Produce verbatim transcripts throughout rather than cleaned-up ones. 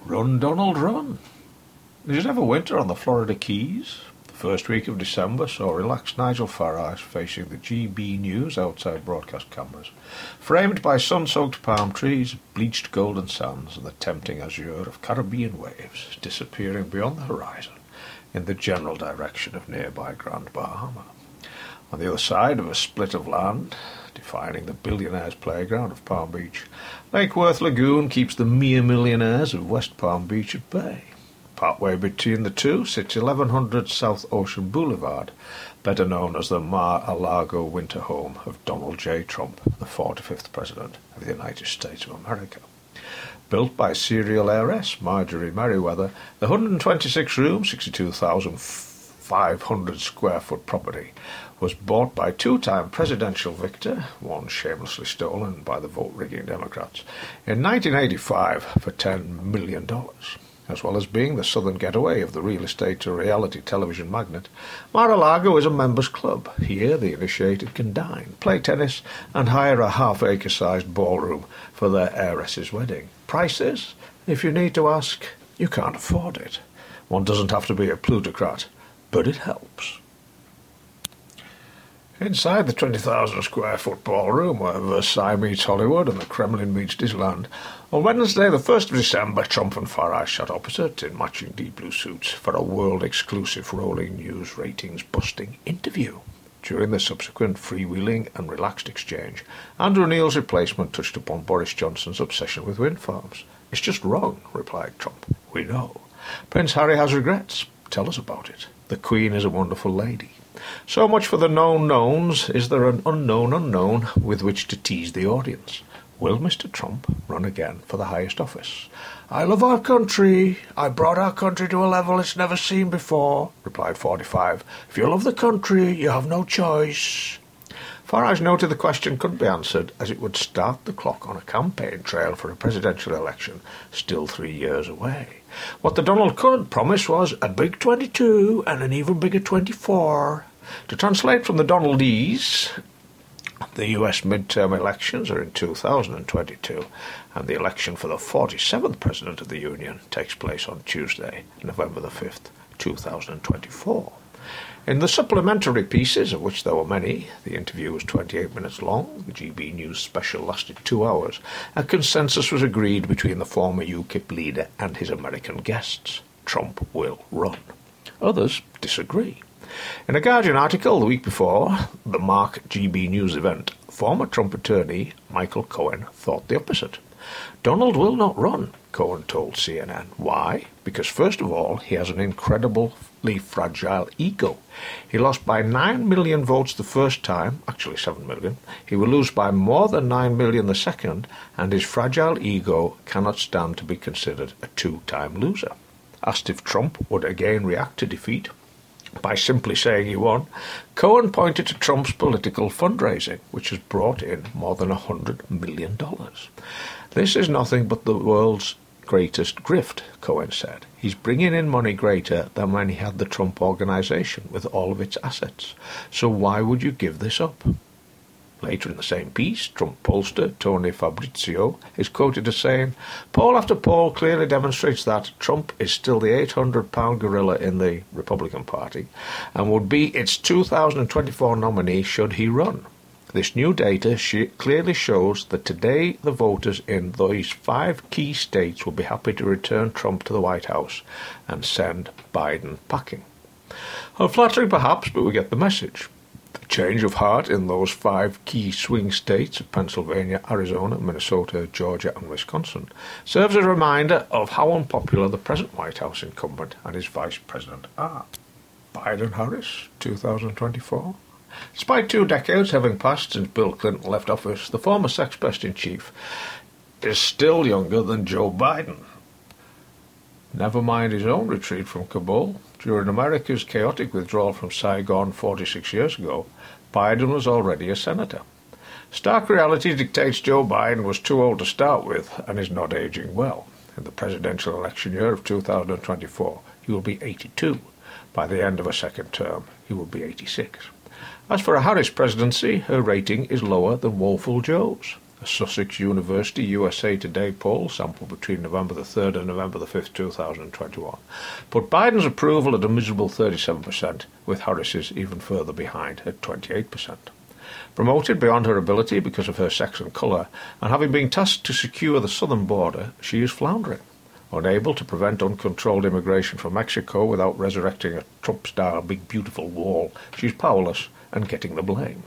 Run, Donald, run. Is it ever winter on the Florida Keys? The first week of December saw relaxed Nigel Farage facing the G B News outside broadcast cameras, framed by sun-soaked palm trees, bleached golden sands, and the tempting azure of Caribbean waves disappearing beyond the horizon in the general direction of nearby Grand Bahama. On the other side of a split of land, defining the billionaire's playground of Palm Beach, Lake Worth Lagoon keeps the mere millionaires of West Palm Beach at bay. Partway between the two sits eleven hundred South Ocean Boulevard, better known as the Mar-a-Lago winter home of Donald J. Trump, the forty-fifth President of the United States of America. Built by serial heiress Marjorie Merriweather, the one hundred twenty-six room, sixty-two thousand five hundred square foot property was bought by two-time presidential victor, one shamelessly stolen by the vote-rigging Democrats, in nineteen eighty-five for ten million dollars. As well as being the southern getaway of the real estate to reality television magnate, Mar-a-Lago is a members' club. Here the initiated can dine, play tennis, and hire a half-acre-sized ballroom for their heiress's wedding. Prices? If you need to ask, you can't afford it. One doesn't have to be a plutocrat, but it helps. Inside the twenty thousand square foot ballroom where Versailles meets Hollywood and the Kremlin meets Disneyland, on Wednesday the first of December, Trump and Farage sat opposite in matching deep blue suits for a world-exclusive rolling news ratings-busting interview. During the subsequent freewheeling and relaxed exchange, Andrew Neil's replacement touched upon Boris Johnson's obsession with wind farms. "It's just wrong," replied Trump. "We know. Prince Harry has regrets. Tell us about it. The Queen is a wonderful lady. So much for the known knowns. Is there an unknown unknown with which to tease the audience? Will Mister Trump run again for the highest office?" "I love our country. I brought our country to a level it's never seen before," replied forty-five. "If you love the country, you have no choice." Farage noted the question couldn't be answered, as it would start the clock on a campaign trail for a presidential election still three years away. What the Donald could promise was a big twenty-two and an even bigger twenty-four. To translate from the Donaldese, the U S midterm elections are in two thousand twenty-two, and the election for the forty-seventh President of the Union takes place on Tuesday, November the fifth, two thousand twenty-four. In the supplementary pieces, of which there were many, the interview was twenty-eight minutes long, the G B News special lasted two hours, a consensus was agreed between the former U KIP leader and his American guests. Trump will run. Others disagree. In a Guardian article the week before the Mark G B News event, former Trump attorney Michael Cohen thought the opposite. "Donald will not run," Cohen told C N N. Why? Because first of all, he has an incredibly fragile ego. He lost by nine million votes the first time, actually seven million. He will lose by more than nine million the second, and his fragile ego cannot stand to be considered a two-time loser. Asked if Trump would again react to defeat by simply saying he won, Cohen pointed to Trump's political fundraising, which has brought in more than one hundred million dollars. "This is nothing but the world's greatest grift," Cohen said. "He's bringing in money greater than when he had the Trump Organization with all of its assets. So why would you give this up?" Later in the same piece, Trump pollster Tony Fabrizio is quoted as saying, "Poll after poll clearly demonstrates that Trump is still the eight hundred pound gorilla in the Republican Party and would be its two thousand twenty-four nominee should he run. This new data sh- clearly shows that today the voters in those five key states will be happy to return Trump to the White House and send Biden packing." Unflattering perhaps, but we get the message. The change of heart in those five key swing states of Pennsylvania, Arizona, Minnesota, Georgia and Wisconsin serves as a reminder of how unpopular the present White House incumbent and his vice president are. Biden-Harris, two thousand twenty-four. Despite two decades having passed since Bill Clinton left office, the former sex pest-in-chief is still younger than Joe Biden. Never mind his own retreat from Kabul. During America's chaotic withdrawal from Saigon forty-six years ago, Biden was already a senator. Stark reality dictates Joe Biden was too old to start with and is not aging well. In the presidential election year of two thousand twenty-four, he will be eighty-two. By the end of a second term, he will be eighty-six. As for a Harris presidency, her rating is lower than Woeful Joe's. A Sussex University U S A Today poll, sampled between November the third and November the fifth, two thousand twenty-one, put Biden's approval at a miserable thirty-seven percent, with Harris's even further behind at twenty-eight percent. Promoted beyond her ability because of her sex and colour, and having been tasked to secure the southern border, she is floundering. Unable to prevent uncontrolled immigration from Mexico without resurrecting a Trump-style big beautiful wall, she's powerless and getting the blame.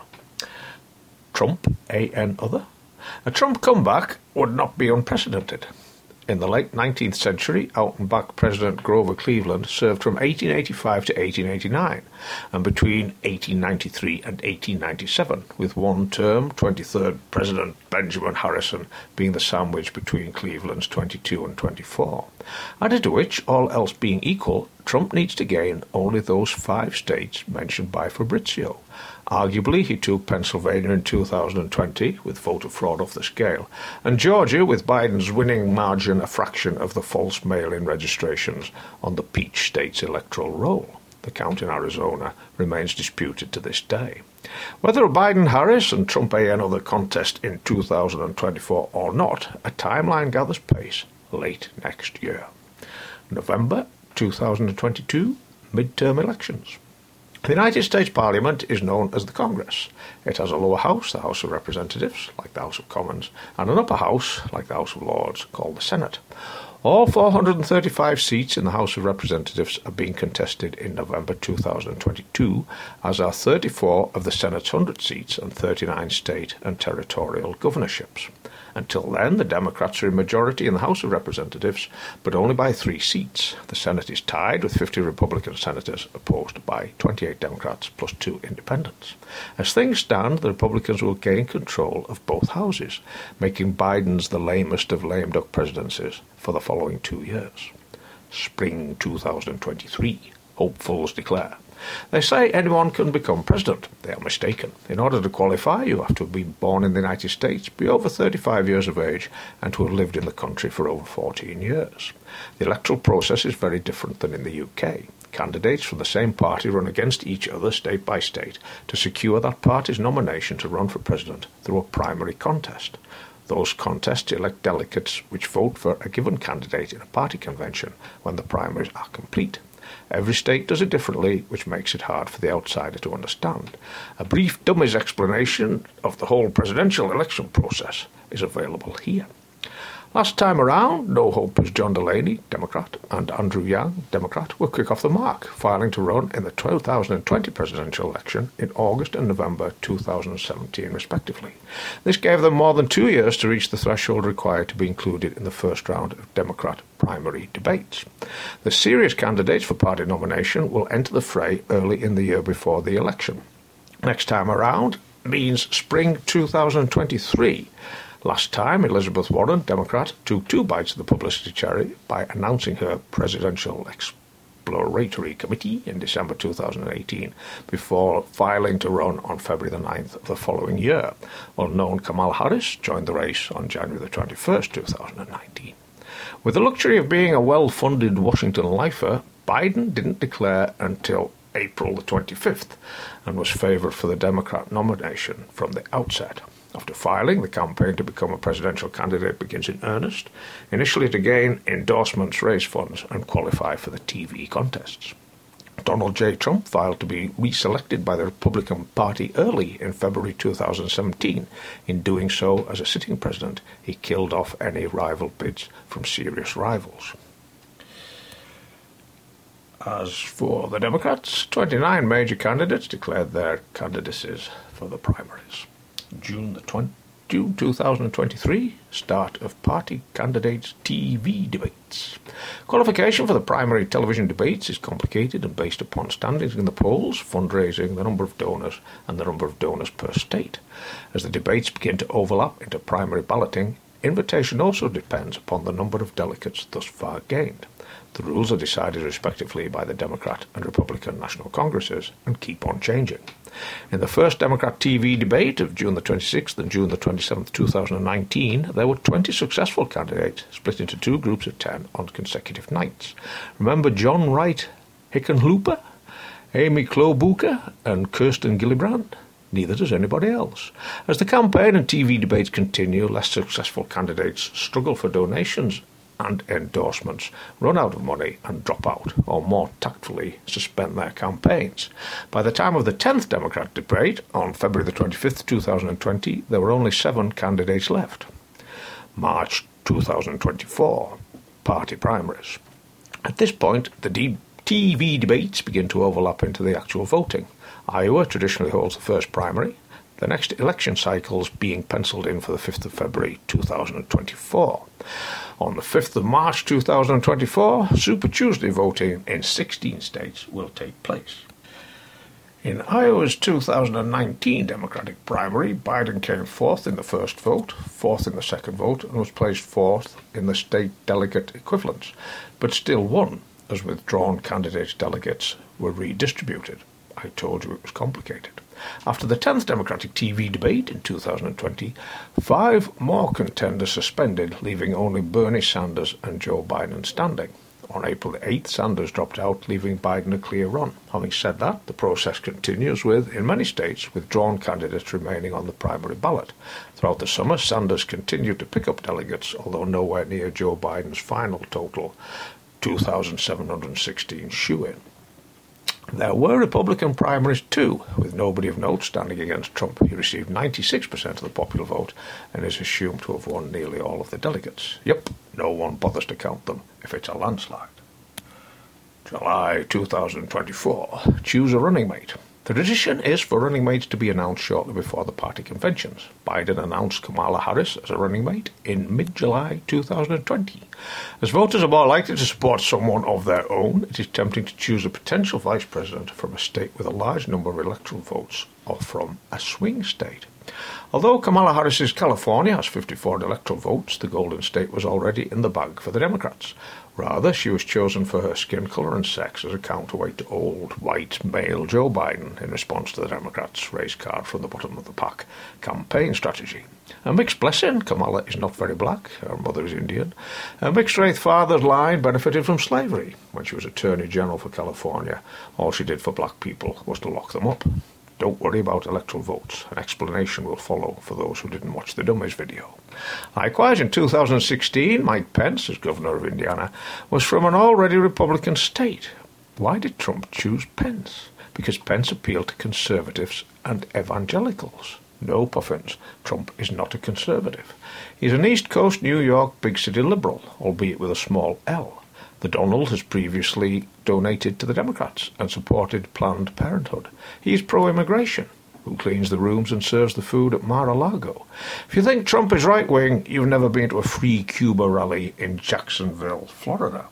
Trump, A N other? A Trump comeback would not be unprecedented. In the late nineteenth century, out-and-back President Grover Cleveland served from eighteen eighty-five to eighteen eighty-nine, and between eighteen ninety-three and eighteen ninety-seven, with one term, twenty-third President Benjamin Harrison, being the sandwich between Cleveland's twenty-two and twenty-four. Added to which, all else being equal, Trump needs to gain only those five states mentioned by Fabrizio. Arguably, he took Pennsylvania in two thousand twenty, with voter fraud off the scale, and Georgia, with Biden's winning margin a fraction of the false mail-in registrations on the Peach State's electoral roll. The count in Arizona remains disputed to this day. Whether a Biden-Harris and Trump-A N other contest in two thousand twenty-four or not, a timeline gathers pace late next year. November two thousand twenty-two, midterm elections. The United States Parliament is known as the Congress. It has a lower house, the House of Representatives, like the House of Commons, and an upper house, like the House of Lords, called the Senate. All four hundred thirty-five seats in the House of Representatives are being contested in November two thousand twenty-two, as are thirty-four of the Senate's one hundred seats and thirty-nine state and territorial governorships. Until then, the Democrats are in majority in the House of Representatives, but only by three seats. The Senate is tied with fifty Republican senators, opposed by twenty-eight Democrats plus two independents. As things stand, the Republicans will gain control of both houses, making Biden's the lamest of lame duck presidencies for the following two years. Spring two thousand twenty-three, hopefuls declare. They say anyone can become president. They are mistaken. In order to qualify, you have to have been born in the United States, be over thirty-five years of age, and to have lived in the country for over fourteen years. The electoral process is very different than in the U K. Candidates from the same party run against each other state by state to secure that party's nomination to run for president through a primary contest. Those contests elect delegates which vote for a given candidate in a party convention when the primaries are complete. Every state does it differently, which makes it hard for the outsider to understand. A brief dummies explanation of the whole presidential election process is available here. Last time around, No Hopers John Delaney, Democrat, and Andrew Yang, Democrat, were quick off the mark, filing to run in the two thousand twenty presidential election in August and November two thousand seventeen, respectively. This gave them more than two years to reach the threshold required to be included in the first round of Democrat primary debates. The serious candidates for party nomination will enter the fray early in the year before the election. Next time around means spring two thousand twenty-three. Last time, Elizabeth Warren, Democrat, took two bites of the publicity cherry by announcing her presidential exploratory committee in December two thousand eighteen, before filing to run on February the ninth of the following year. Unknown Kamala Harris joined the race on January the twenty-first, two thousand nineteen. With the luxury of being a well-funded Washington lifer, Biden didn't declare until April the twenty-fifth and was favoured for the Democrat nomination from the outset. After filing, the campaign to become a presidential candidate begins in earnest, initially to gain endorsements, raise funds, and qualify for the T V contests. Donald J. Trump filed to be reselected by the Republican Party early in February two thousand seventeen. In doing so, as a sitting president, he killed off any rival bids from serious rivals. As for the Democrats, twenty-nine major candidates declared their candidacies for the primaries. June the twentieth, June two thousand twenty-three, start of party candidates' T V debates. Qualification for the primary television debates is complicated and based upon standings in the polls, fundraising, the number of donors, and the number of donors per state. As the debates begin to overlap into primary balloting, invitation also depends upon the number of delegates thus far gained. The rules are decided respectively by the Democrat and Republican National Congresses and keep on changing. In the first Democrat T V debate of June the twenty-sixth and June the twenty-seventh, two thousand nineteen, there were twenty successful candidates split into two groups of ten on consecutive nights. Remember John Wright Hickenlooper, Amy Klobuchar, and Kirsten Gillibrand? Neither does anybody else. As the campaign and T V debates continue, less successful candidates struggle for donations and endorsements, run out of money and drop out, or more tactfully, suspend their campaigns. By the time of the tenth Democrat debate, on February the twenty-fifth, two thousand twenty, there were only seven candidates left. March two thousand twenty-four, party primaries. At this point, the D- T V debates begin to overlap into the actual voting. Iowa traditionally holds the first primary, the next election cycles being penciled in for the fifth of February two thousand twenty-four. On the fifth of March two thousand twenty-four, Super Tuesday voting in sixteen states will take place. In Iowa's two thousand nineteen Democratic primary, Biden came fourth in the first vote, fourth in the second vote, and was placed fourth in the state delegate equivalents, but still won as withdrawn candidates' delegates were redistributed. I told you it was complicated. After the tenth Democratic T V debate in two thousand twenty, five more contenders suspended, leaving only Bernie Sanders and Joe Biden standing. On April the eighth, Sanders dropped out, leaving Biden a clear run. Having said that, the process continues with, in many states, withdrawn candidates remaining on the primary ballot. Throughout the summer, Sanders continued to pick up delegates, although nowhere near Joe Biden's final total, two thousand seven hundred sixteen shoo-in. There were Republican primaries too, with nobody of note standing against Trump. He received ninety-six percent of the popular vote and is assumed to have won nearly all of the delegates. Yep, no one bothers to count them if it's a landslide. July two thousand twenty-four. Choose a running mate. The tradition is for running mates to be announced shortly before the party conventions. Biden announced Kamala Harris as a running mate in mid-July two thousand twenty. As voters are more likely to support someone of their own, it is tempting to choose a potential vice president from a state with a large number of electoral votes or from a swing state. Although Kamala Harris's California has fifty-four electoral votes, the Golden State was already in the bag for the Democrats. Rather, she was chosen for her skin colour and sex as a counterweight to old, white, male Joe Biden in response to the Democrats' race card from the bottom of the pack campaign strategy. A mixed blessing, Kamala is not very black, her mother is Indian. A mixed-race father's line benefited from slavery. When she was Attorney General for California, all she did for black people was to lock them up. Don't worry about electoral votes. An explanation will follow for those who didn't watch the Dummies video. Likewise, in two thousand sixteen, Mike Pence, as governor of Indiana, was from an already Republican state. Why did Trump choose Pence? Because Pence appealed to conservatives and evangelicals. No, puffins, Trump is not a conservative. He's an East Coast New York big city liberal, albeit with a small L. The Donald has previously donated to the Democrats and supported Planned Parenthood. He is pro-immigration, who cleans the rooms and serves the food at Mar-a-Lago. If you think Trump is right-wing, you've never been to a Free Cuba rally in Jacksonville, Florida.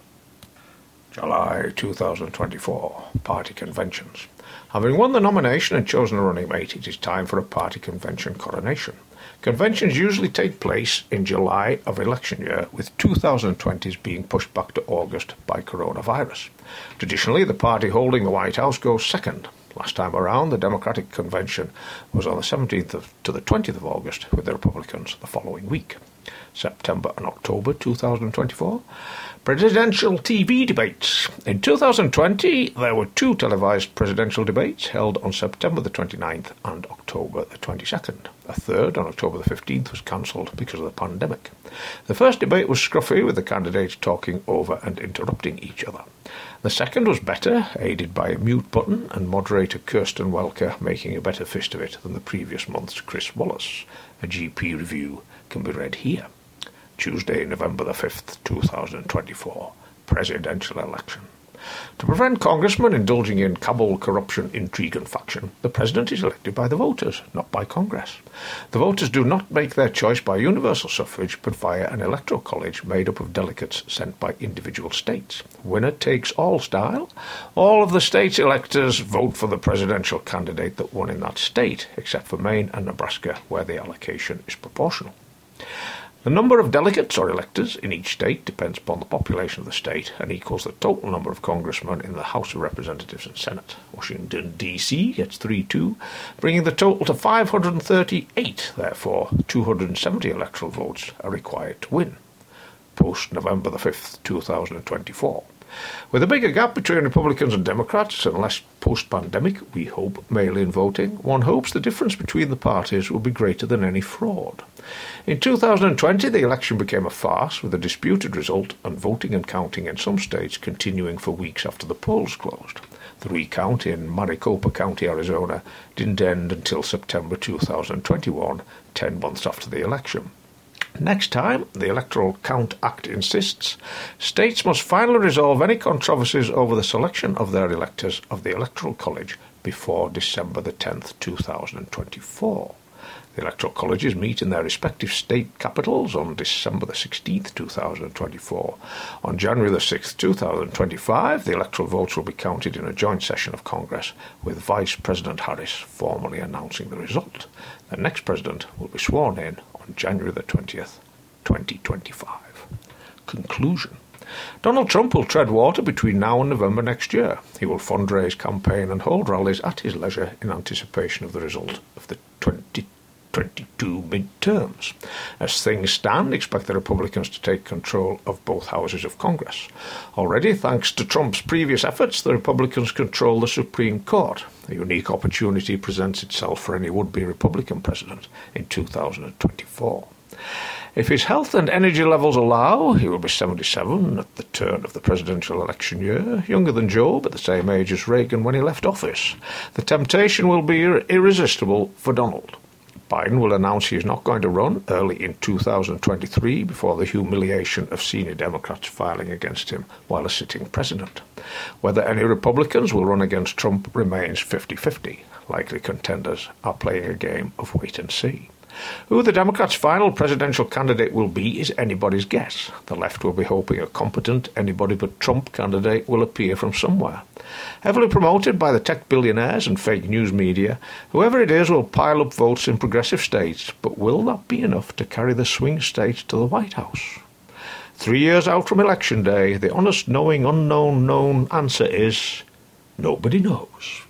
July two thousand twenty-four, party conventions. Having won the nomination and chosen a running mate, it is time for a party convention coronation. Conventions usually take place in July of election year, with two thousand twenties being pushed back to August by coronavirus. Traditionally, the party holding the White House goes second. Last time around, the Democratic convention was on the seventeenth of, to the twentieth of August, with the Republicans the following week. September and October two thousand twenty-four. Presidential T V debates. In two thousand twenty, there were two televised presidential debates held on September the twenty-ninth and October the twenty-second. A third, on October the fifteenth, was cancelled because of the pandemic. The first debate was scruffy, with the candidates talking over and interrupting each other. The second was better, aided by a mute button and moderator Kirsten Welker making a better fist of it than the previous month's Chris Wallace. A G P review can be read here. Tuesday, November the fifth, two thousand twenty-four, presidential election. To prevent congressmen indulging in cabal, corruption, intrigue and faction, the president is elected by the voters, not by Congress. The voters do not make their choice by universal suffrage, but via an electoral college made up of delegates sent by individual states. Winner takes all style. All of the state's electors vote for the presidential candidate that won in that state, except for Maine and Nebraska, where the allocation is proportional. The number of delegates or electors in each state depends upon the population of the state and equals the total number of congressmen in the House of Representatives and Senate. Washington, D C gets three two, bringing the total to five hundred thirty-eight. Therefore, two hundred seventy electoral votes are required to win. Post November the fifth, two thousand twenty-four. With a bigger gap between Republicans and Democrats and less post-pandemic, we hope, mail-in voting, one hopes the difference between the parties will be greater than any fraud. In two thousand twenty, the election became a farce with a disputed result and voting and counting in some states continuing for weeks after the polls closed. The recount in Maricopa County, Arizona, didn't end until September two thousand twenty-one, ten months after the election. Next time, the Electoral Count Act insists, states must finally resolve any controversies over the selection of their electors of the Electoral College before December the tenth, two thousand twenty-four. The Electoral Colleges meet in their respective state capitals on December the sixteenth, two thousand twenty-four. On January the sixth, two thousand twenty-five, the electoral votes will be counted in a joint session of Congress, with Vice President Harris formally announcing the result. The next president will be sworn in on January the twentieth, twenty twenty-five. Conclusion. Donald Trump will tread water between now and November next year. He will fundraise, campaign and hold rallies at his leisure in anticipation of the result of the twenty twenty-two midterms. As things stand, expect the Republicans to take control of both houses of Congress. Already, thanks to Trump's previous efforts, the Republicans control the Supreme Court. A unique opportunity presents itself for any would-be Republican president in two thousand twenty-four. If his health and energy levels allow, he will be seventy-seven at the turn of the presidential election year, younger than Joe, but the same age as Reagan when he left office. The temptation will be ir- irresistible for Donald. Biden will announce he is not going to run early in two thousand twenty-three before the humiliation of senior Democrats filing against him while a sitting president. Whether any Republicans will run against Trump remains fifty-fifty. Likely contenders are playing a game of wait and see. Who the Democrats' final presidential candidate will be is anybody's guess. The left will be hoping a competent anybody-but-Trump candidate will appear from somewhere. Heavily promoted by the tech billionaires and fake news media, whoever it is will pile up votes in progressive states, but will that be enough to carry the swing states to the White House? Three years out from Election Day, the honest, knowing, unknown, known answer is nobody knows.